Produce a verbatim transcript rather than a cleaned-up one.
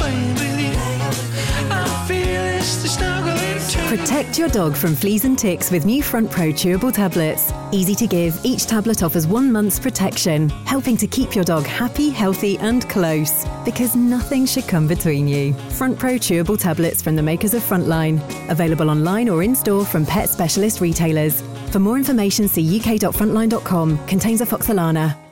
playing with you. I feel it's the snuggling too. Protect your dog from fleas and ticks with new Front Pro chewable tablets. Easy to give, each tablet offers one month's protection, helping to keep your dog happy, healthy and close. Because nothing should come between you. Front Pro chewable tablets from the makers of Frontline. Available online or in-store from pet specialist retailers. For more information, see u k dot frontline dot com. Contains afoxolana.